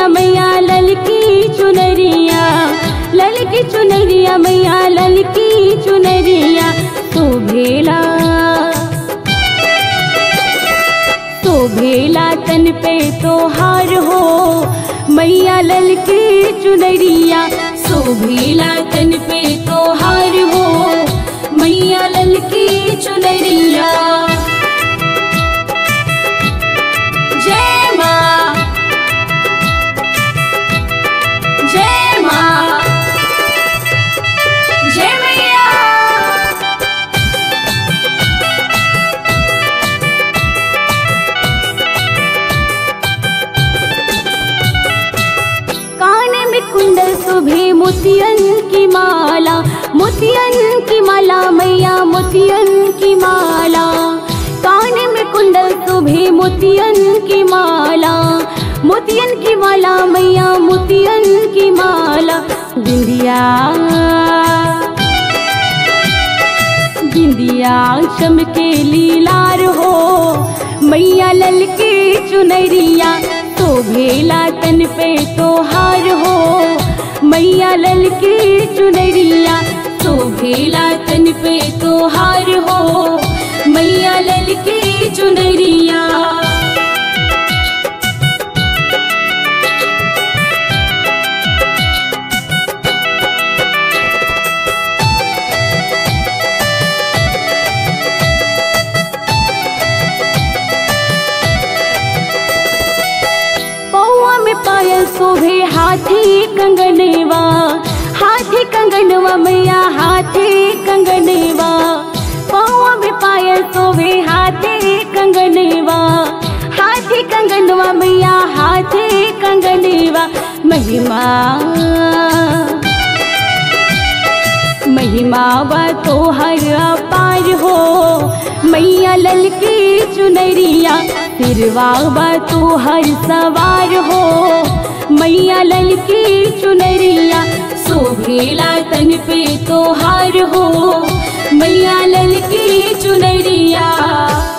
चुनरिया मैया ललकी चुनरिया, ललकी चुनरिया मैया ललकी चुनरिया शोभेला, शोभेला तन पे तोहार हो मैया ललकी चुनरिया, शोभेला तन पे तोहार हो मैया ललकी चुनरिया। जय माँ, जय माँ, जय मैया। कान में कुंडल शोभे मोतियन की माला, मोतियन की माला मैया मोतियन की माला, कान में कुंडल शोभे मोतियन की माला, मोतियन की माला मैया मोतियन की माला। बिंदिया, बिंदिया चमके लीलार हो मैया ललकी चुनरिया, शोभेला तन पे तोहार हो मैया ललकी चुनरिया, शोभेला तन पे तोहार हो मैया ललकी चुनरिया। पौआ में पायल शोभे हाथी कंगनवा, हाथी कंगनवा मैया हाथी कंगनवा, पौआ में पायल शोभे हाथी कंगनवा, हाथी कंगनवा मैया हाथी कंगनवा। महिमा, महिमा बा तोहर अपार हो मैया ललकी चुनरिया, सिरवा बा तोहर सवार हो मैया ललकी चुनरिया, शोभेला तन पे तोहार हो मैया ललकी चुनरिया।